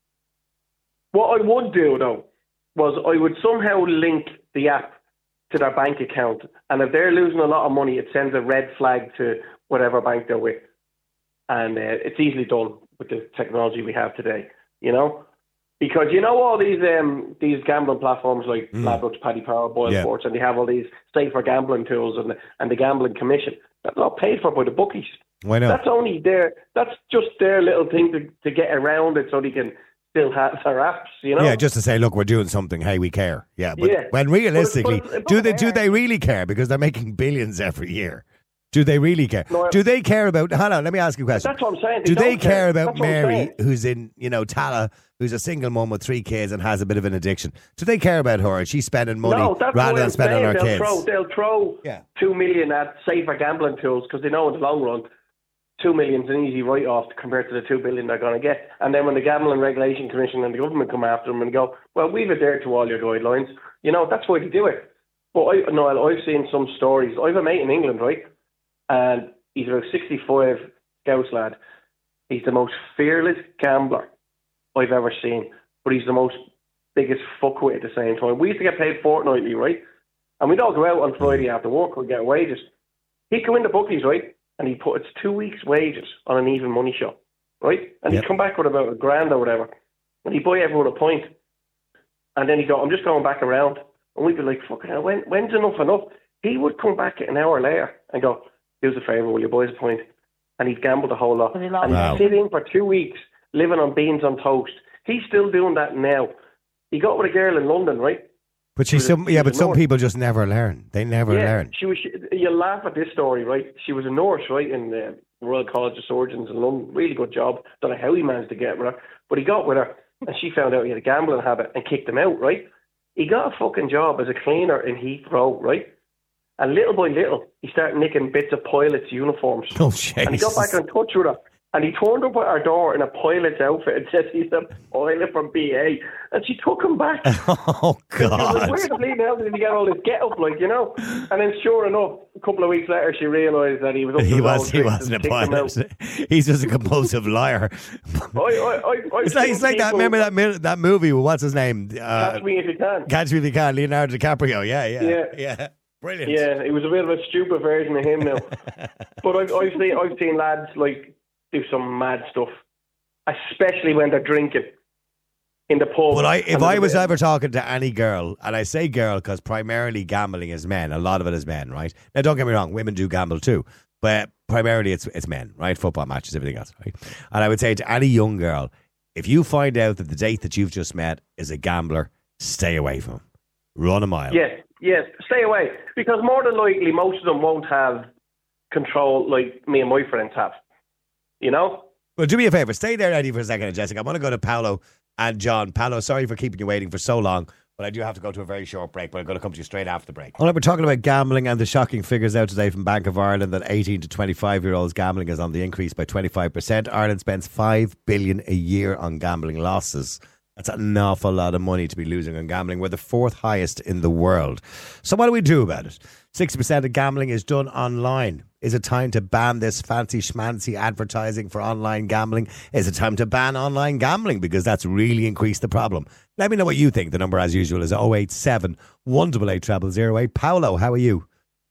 What I would do, though, was I would somehow link the app to their bank account. And if they're losing a lot of money, it sends a red flag to whatever bank they're with. And uh, it's easily done with the technology we have today, you know? Because you know all these um, these gambling platforms like Mm. Ladbrokes, Paddy Power, Boyle Yeah. Sports, and they have all these safer gambling tools and the, and the gambling commission. That's all paid for by the bookies. Why not? That's only their, that's just their little thing to, to get around it so they can still have their apps, you know? Yeah, just to say, look, we're doing something. Hey, we care. Yeah, but Yeah. when realistically, But- but- do they do they really care? Because they're making billions every year. Do they really care? No, I- do they care about? Hold on, let me ask you a question. That's what I'm saying. Do they don't care about That's what I'm Mary, saying. who's in, you know, Tala, who's a single mum with three kids and has a bit of an addiction? Do they care about her? Is she spending money No, that's rather what than I'm spending on saying. her They'll kids? throw, they'll throw Yeah. two million at safer gambling tools because they know in the long run, two million's an easy write-off compared to the two billion they're going to get. And then when the Gambling Regulation Commission and the government come after them and go, well, we've adhered to all your guidelines, you know, that's why they do it. But I, no, I've seen some stories. I have a mate in England, right? And he's about sixty-five, Scouse lad. He's the most fearless gambler I've ever seen. But he's the most biggest fuckwit at the same time. We used to get paid fortnightly, right? And we'd all go out on Friday after work, we'd get wages. He'd come into bookies, right? And he'd put it's two weeks' wages on an even money shot, right? And Yep. he'd come back with about a grand or whatever. And he'd buy everyone a pint. And then he'd go, I'm just going back around. And we'd be like, fucking hell, when, when's enough enough? He would come back an hour later and go, do us a favour, will you boys a pint? And he'd gamble the whole lot. And he And lost. he'd Wow. sit in for two weeks living on beans on toast. He's still doing that now. He got with a girl in London, right? But she's She was- some, she yeah, was but a some nurse. people just never learn. They never yeah, learn. she was. She, you laugh at this story, right? She was a nurse, right, in the Royal College of Surgeons in London. Really good job. Don't know how he managed to get with her, but he got with her, and she found out he had a gambling habit and kicked him out, right? He got a fucking job as a cleaner in Heathrow, right? And little by little, he started nicking bits of pilots' uniforms. Oh, And he got back Jesus. in touch with her. And he turned up at our door in a pilot's outfit and said he's a pilot from B A. And she took him back. Oh, She was like, God. where the bleeding hell did he get all this get up, like, you know? And then sure enough, a couple of weeks later, she realised that he was up to He his was. own He tricks wasn't a and kicked him out. pilot. He's just a compulsive liar. I, I, I, I've It's like, seen it's like that. people- Remember that mi- that movie? What's his name? Uh, Catch me if you can. Catch Me If You Can. Leonardo DiCaprio. Yeah, yeah, Yeah. yeah. Brilliant. Yeah, it was a bit of a stupid version of him now. But I've, I've seen I've seen lads like do some mad stuff, especially when they're drinking in the pub. But I, if And I there's was a bit- ever talking to any girl, and I say girl because primarily gambling is men, a lot of it is men, right? Now, don't get me wrong, women do gamble too, but primarily it's it's men, right? Football matches, everything else, right? And I would say to any young girl, if you find out that the date that you've just met is a gambler, stay away from him. Run a mile. Yes, yes, stay away. Because more than likely, most of them won't have control like me and my friends have. You know? Well, do me a favor. Stay there, Eddie, for a second, Jessica. I want to go to Paolo and John. Paolo, sorry for keeping you waiting for so long, but I do have to go to a very short break, but I'm going to come to you straight after the break. All right, we're talking about gambling and the shocking figures out today from Bank of Ireland that eighteen to twenty-five-year-olds gambling is on the increase by twenty-five percent. Ireland spends five billion dollars a year on gambling losses. That's an awful lot of money to be losing on gambling. We're the fourth highest in the world. So what do we do about it? sixty percent of gambling is done online. Is it time to ban this fancy schmancy advertising for online gambling? Is it time to ban online gambling? Because that's really increased the problem. Let me know what you think. The number, as usual, is oh eight seven, one eight eight, zero zero zero eight. Paolo, how are you?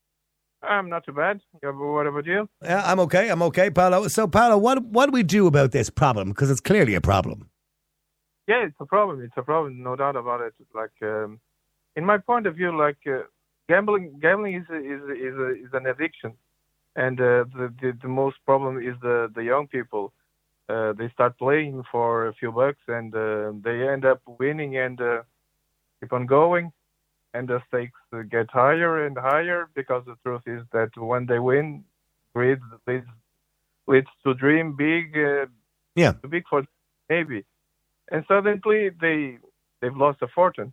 I'm not too bad. Yeah, but what about you? Yeah, I'm okay. I'm okay, Paolo. So, Paolo, what, what do we do about this problem? Because it's clearly a problem. Yeah, it's a problem. It's a problem, no doubt about it. Like, um, in my point of view, like uh, gambling, gambling is a, is a, is, a, is an addiction, and uh, the, the the most problem is the the young people. Uh, they start playing for a few bucks, and uh, they end up winning and uh, keep on going, and the stakes uh, get higher and higher. Because the truth is that when they win, greed leads leads to dream big. Uh, Yeah. too big for maybe. And suddenly they they've lost a fortune.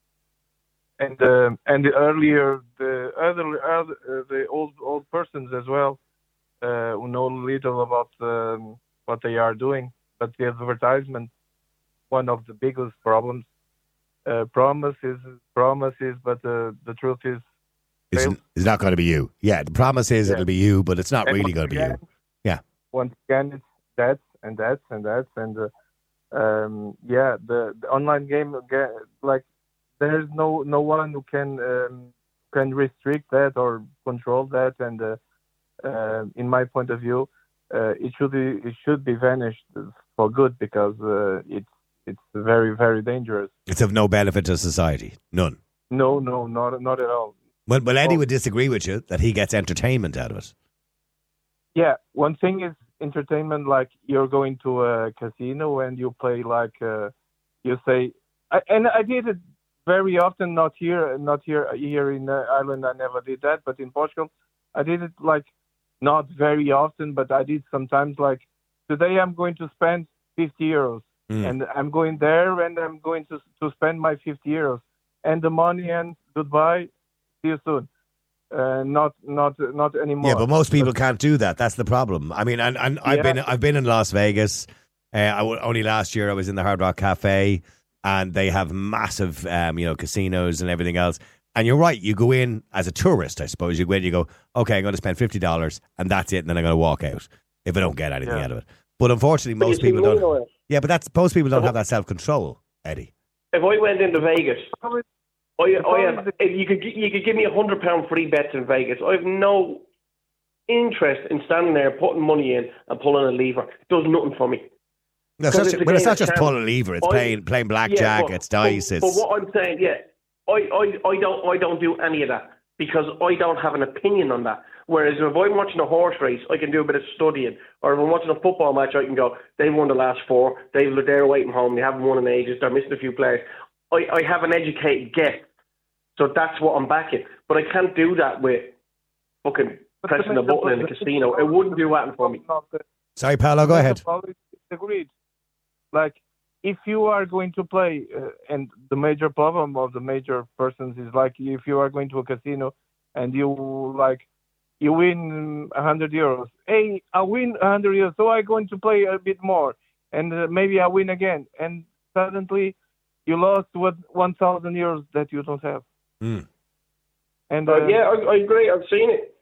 And uh, and the earlier the other, other uh, the old old persons as well uh, who know little about um, what they are doing. But the advertisement, one of the biggest problems, uh, promises promises, but uh, the truth is, It's, fails. it's not going to be you. Yeah, the promise is Yeah. it'll be you, but it's not And really once going to be you. again- Yeah. Once again, it's that and that and that and uh, um, yeah, the, the online game ga- like there's no no one who can um, can restrict that or control that, and uh, uh, in my point of view, uh, it should be it should be vanished for good, because uh, it's it's very very dangerous. It's of no benefit to society. None. No, no, not not at all. Well, well Eddie Oh. would disagree with you that he gets entertainment out of it. Yeah, one thing is entertainment. Like you're going to a casino and you play like uh, you say, I, and I did it very often. Not here, not here. Here in uh, Ireland, I never did that. But in Portugal, I did it like not very often. But I did sometimes. Like today, I'm going to spend fifty euros, Mm. and I'm going there and I'm going to to spend my fifty euros, and the money ends. Goodbye. See you soon. Uh, not not not anymore. Yeah, but most people can't do that. That's the problem. I mean, and, and I've Yeah. been I've been in Las Vegas. Uh, I w- only last year I was in the Hard Rock Cafe, and they have massive, um, you know, casinos and everything else. And you're right, you go in as a tourist, I suppose. You go in, you go, okay, I'm going to spend fifty dollars and that's it, and then I'm going to walk out if I don't get anything Yeah. out of it. But unfortunately, But most you see, people don't. Noel, Yeah, but that's most people don't But- have that self-control, Eddie. if I went into Vegas, I, I problem have, is if you could gi- you could give me a hundred pound free bets in Vegas. I have no interest in standing there putting money in and pulling a lever. It does nothing for me. No, it's Because not, it's a but it's game not of just chance. pulling a lever. It's I- playing playing Yeah, blackjack. but- it's dice. But, it's but what I'm saying, yeah, I, I, I don't I don't do any of that because I don't have an opinion on that. Whereas if I'm watching a horse race, I can do a bit of studying. Or if I'm watching a football match, I can go, they've won the last four. They've, they're away from home. They haven't won in ages. They're missing a few players. I, I have an educated guess. So that's what I'm backing. But I can't do that with fucking pressing a button in a casino. It wouldn't do that for me. Sorry, Paolo, go ahead. Agreed. Like, if you are going to play, uh, and the major problem of the major persons is like, if you are going to a casino and you like, you win a hundred euros. Hey, I win a hundred euros, so I'm going to play a bit more, and uh, maybe I win again, and suddenly you lost what one thousand euros that you don't have. Mm. And Uh, uh, yeah, I, I agree. I've seen it.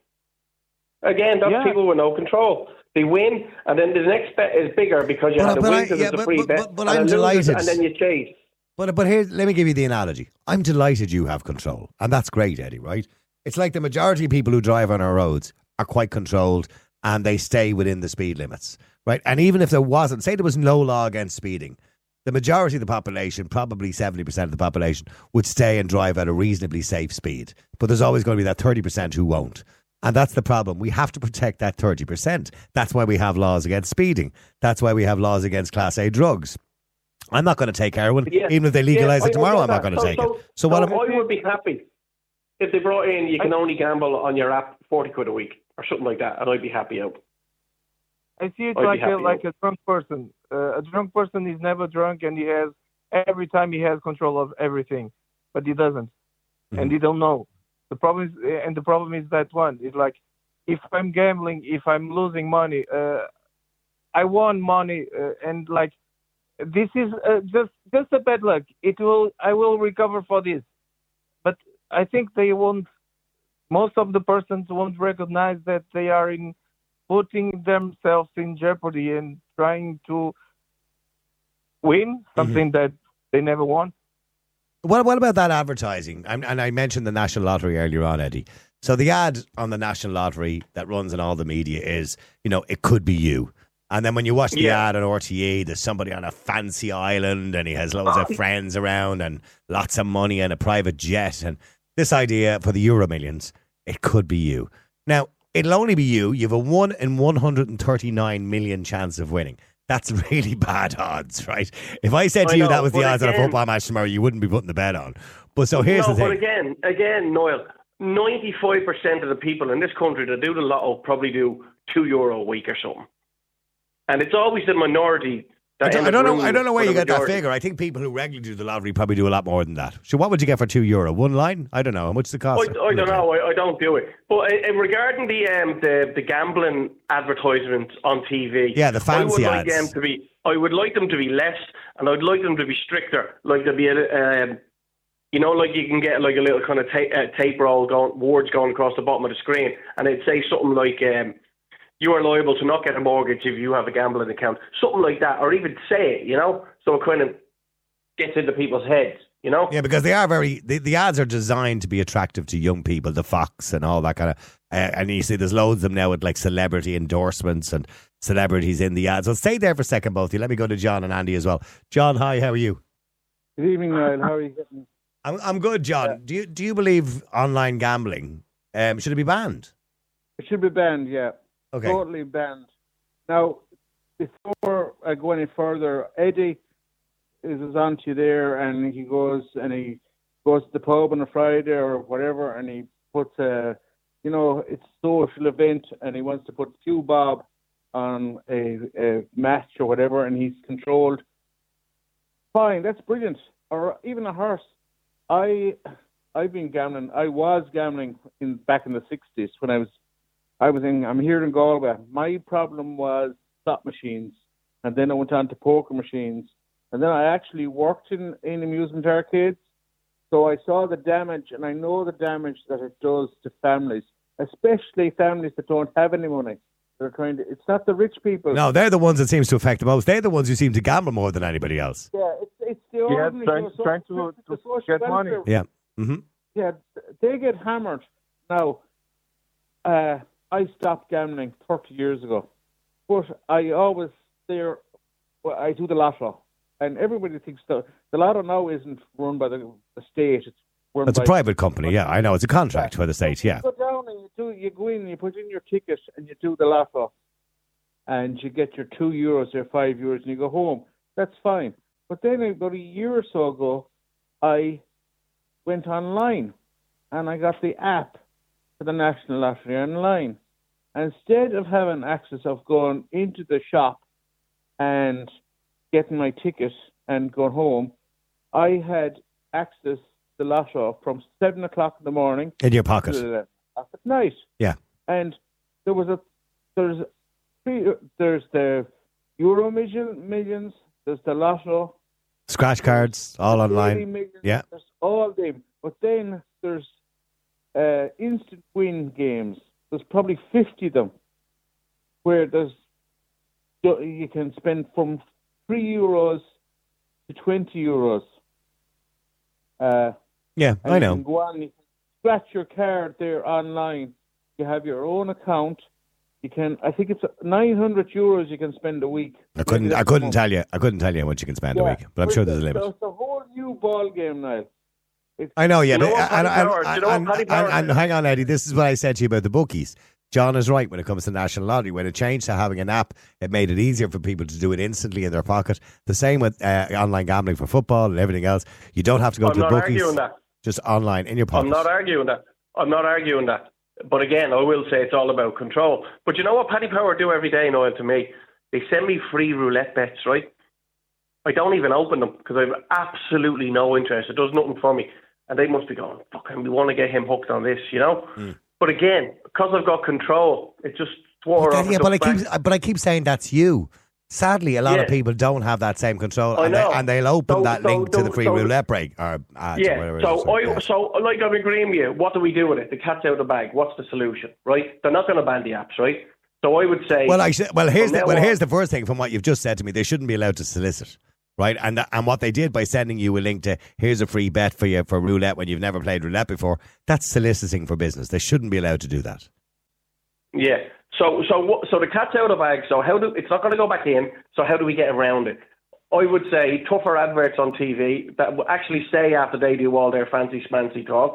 Again, that's Yeah. people with no control. They win, and then the next bet is bigger because you But- have to but win I- because yeah, it's a but- free but- bet. but- but and I'm then loses, delighted. And then you chase. But but here, let me give you the analogy. I'm delighted you have control, and that's great, Eddie. Right? It's like the majority of people who drive on our roads are quite controlled, and they stay within the speed limits, right? And even if there wasn't, say there was no law against speeding, the majority of the population, probably seventy percent of the population, would stay and drive at a reasonably safe speed. But there's always going to be that thirty percent who won't. And that's the problem. We have to protect that thirty percent. That's why we have laws against speeding. That's why we have laws against Class A drugs. I'm not going to take heroin. Yeah. Even if they legalise Yeah, I- it tomorrow, I I'm not get going to that. take so, it. So what am I would be happy if they brought in you can only gamble on your app forty quid a week or something like that, and I'd be happy out. I see it I'd be like a, happy like with a drunk person. Uh, a drunk person is never drunk, and he has every time he has control of everything, but he doesn't, and he don't know. The problem is, and the problem is that one is like, if I'm gambling, if I'm losing money, uh, I won money, uh, and like, this is uh, just just a bad luck. It will I will recover for this, but I think they won't. Most of the persons won't recognize that they are in putting themselves in jeopardy and trying to win something that they never won. What, what about that advertising? And, and I mentioned the National Lottery earlier on, Eddie. So the ad on the National Lottery that runs in all the media is, you know, it could be you. And then when you watch the Yeah. ad on R T E, there's somebody on a fancy island and he has loads of friends around and lots of money and a private jet. And this idea for the Euro Millions, it could be you. Now, it'll only be you. You have a one in one hundred thirty-nine million chance of winning. That's really bad odds, right? If I said to I you know, that was the but odds on a again- football match tomorrow, you wouldn't be putting the bet on. But so here's no, the thing. but again, again, Noel, ninety-five percent of the people in this country that do the lotto probably do two euro a week or something. And it's always the minority I that don't, end I up don't know. ruining I don't know where for you the get that majority. figure. I think people who regularly do the lottery probably do a lot more than that. So, what would you get for two euro? One line? I don't know. How much does it cost? I, I don't know. I, I don't do it. But uh, regarding the um, the the gambling advertisements on T V, Yeah, the fancy I would like ads. them to be. I would like them to be less, and I'd like them to be stricter. Like there be a, um, you know, like you can get like a little kind of ta- uh, tape roll going, words going across the bottom of the screen, and it'd say something like, um, "You are liable to not get a mortgage if you have a gambling account," something like that, or even say it. You know, so it kind of gets into people's heads. You know. Yeah, because they are very. The, the ads are designed to be attractive to young people. The Fox and all that kind of. Uh, and you see, there's loads of them now with like celebrity endorsements and celebrities in the ads. So stay there for a second, both of you. Let me go to John and Andy as well. John, hi. How are you? Good evening, Niall. How are you getting? I'm I'm good, John. Yeah. Do you do you believe online gambling um, should it be banned? It should be banned, yeah. Okay. Totally banned. Now, before I go any further, Eddie is is on to you there, and he goes and he goes to the pub on a Friday or whatever, and he puts a, you know, it's a social event, and he wants to put a few bob on a, a match or whatever, and he's controlled. Fine, that's brilliant. Or even a horse. I, I've been gambling. I was gambling in back in the sixties when I was, I was in. I'm here in Galway. My problem was slot machines, and then I went on to poker machines, and then I actually worked in, in amusement arcades. So I saw the damage, and I know the damage that it does to families, especially families that don't have any money. They're trying to. It's not the rich people. No, they're the ones that seems to affect the most. They're the ones who seem to gamble more than anybody else. Yeah, it's it's the Yeah, ordinary. trying, so- trying so- to, the to social get money. welfare- Yeah. Mm-hmm. Yeah, they get hammered. Now, uh, I stopped gambling thirty years ago, but I always there. Well, I do the lotto, and everybody thinks the the lotto now isn't run by the, the state. It's run It's by a private company, yeah. I know. It's a contract for the state, yeah. You go down and you do. You go in, you put in your ticket, and you do the lotto, and you get your two euros or five euros, and you go home. That's fine. But then about a year or so ago, I went online, and I got the app for the National Lottery online. And instead of having access of going into the shop and getting my ticket and going home, I had access to the lotto from seven o'clock in the morning In your pocket. to eleven o'clock at night. Yeah. And there was a there's three, there's the Euro million, millions, there's the lotto, Scratch cards, all Daily online. Millions, Yeah. there's all them. But then there's uh, instant win games. There's probably fifty of them where there's you can spend from three euros to twenty euros. Uh, Yeah, and I you know. can go on, you can scratch your card there online. You have your own account. You can, I think it's nine hundred euros you can spend a week. I couldn't. Maybe I that's couldn't more. tell you. I couldn't tell you how much you can spend a Yeah. week, but I'm sure there's a limit. It's a whole new ball game now. It's, I know, yeah, Do you but know what, and, Paddy and, Power? Do you and, know what, and, Paddy Power? and, and hang on, Eddie. This is what I said to you about the bookies. John is right when it comes to National Lottery. When it changed to having an app, it made it easier for people to do it instantly in their pocket. The same with uh, online gambling for football and everything else. You don't have to go I'm to the not bookies. arguing that. Just online in your pocket. I'm not arguing that. I'm not arguing that. But again, I will say it's all about control. But you know what Paddy Power do every day, Noel, to me? They send me free roulette bets, right? I don't even open them because I have absolutely no interest. It does nothing for me. And they must be going, fucking, we want to get him hooked on this, you know? Mm. But again, because I've got control, it just swore off. Yeah, but I keep, but I keep saying that's you. Sadly, a lot yeah. of people don't have that same control, I and, know. they, and they'll open so, that so, link so, to the free so, roulette break or ads yeah. or whatever. So, it is. I, Yeah. so, like I'm agreeing with you. What do we do with it? The cat's out of the bag. What's the solution? Right? They're not going to ban the apps, right? So I would say. Well, I sh- well, here's the, well, on, here's the first thing from what you've just said to me. They shouldn't be allowed to solicit. Right, and th- and what they did by sending you a link to here's a free bet for you for roulette when you've never played roulette before, that's soliciting for business. They shouldn't be allowed to do that. Yeah. So so so the cat's out of the bag. So how do it's not going to go back in? So how do we get around it? I would say tougher adverts on T V that will actually say after they do all their fancy smancy talk.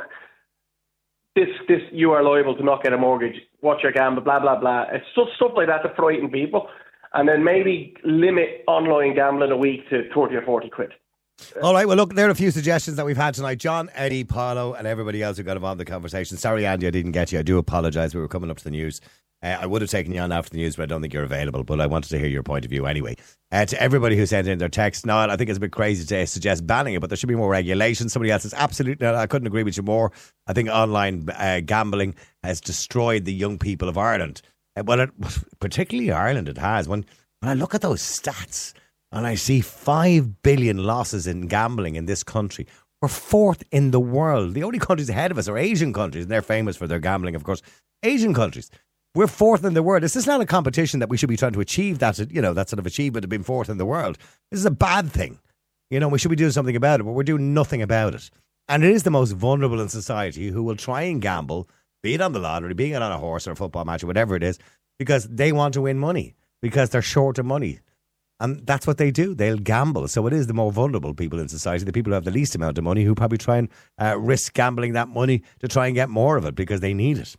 This this you are liable to not get a mortgage. Watch your gamble. Blah blah blah. It's just stuff like that to frighten people. And then maybe limit online gambling a week to thirty or forty quid. All right, well, look, there are a few suggestions that we've had tonight. John, Eddie, Paulo, and everybody else who got involved in the conversation. Sorry, Andy, I didn't get you. I do apologise. We were coming up to the news. Uh, I would have taken you on after the news, but I don't think you're available. But I wanted to hear your point of view anyway. Uh, to everybody who sent in their text, Niall, I think it's a bit crazy to suggest banning it, but there should be more regulation. Somebody else says, absolutely, no, I couldn't agree with you more. I think online uh, gambling has destroyed the young people of Ireland. Uh, well, it, particularly Ireland, it has. When When I look at those stats and I see five billion losses in gambling in this country, we're fourth in the world. The only countries ahead of us are Asian countries, and they're famous for their gambling, of course. Asian countries. We're fourth in the world. This is not a competition that we should be trying to achieve that, you know, that sort of achievement of being fourth in the world. This is a bad thing. You know, we should be doing something about it, but we're doing nothing about it. And it is the most vulnerable in society who will try and gamble, be it on the lottery, being it on a horse or a football match or whatever it is, because they want to win money. Because they're short of money. And that's what they do. They'll gamble. So it is the more vulnerable people in society, the people who have the least amount of money, who probably try and uh, risk gambling that money to try and get more of it because they need it.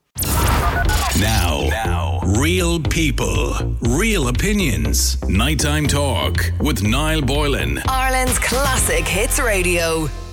Now, now, real people, real opinions. Nighttime Talk with Niall Boylan. Ireland's classic hits radio.